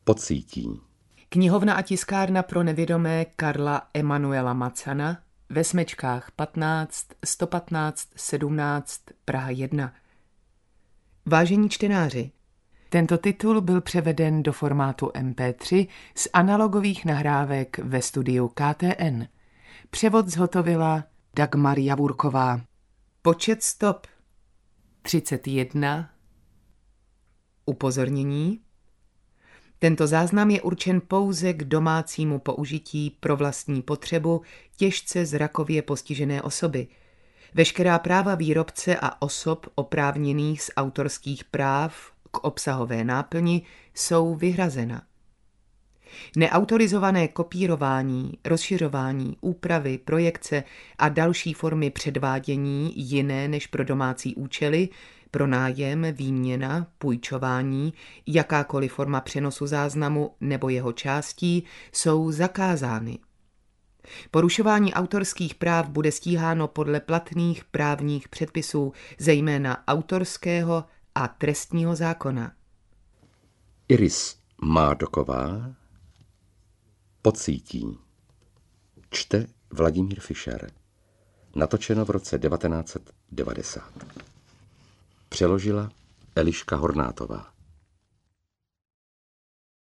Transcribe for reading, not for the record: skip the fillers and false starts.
Pocítí. Knihovna a tiskárna pro nevědomé Karla Emanuela Macana ve Smečkách 15 115 17 Praha 1. Vážení čtenáři, tento titul byl převeden do formátu MP3 z analogových nahrávek ve studiu KTN. Převod zhotovila Dagmar Javurková. Počet stop 31. Upozornění. Tento záznam je určen pouze k domácímu použití pro vlastní potřebu těžce zrakově postižené osoby. Veškerá práva výrobce a osob oprávněných z autorských práv k obsahové náplni jsou vyhrazena. Neautorizované kopírování, rozšiřování, úpravy, projekce a další formy předvádění jiné než pro domácí účely, pronájem, výměna, půjčování, jakákoliv forma přenosu záznamu nebo jeho částí jsou zakázány. Porušování autorských práv bude stíháno podle platných právních předpisů, zejména autorského a trestního zákona. Iris Mádoková. Pocítí. Čte Vladimír Fischer. Natočeno v roce 1990. Přeložila Eliška Hornátová.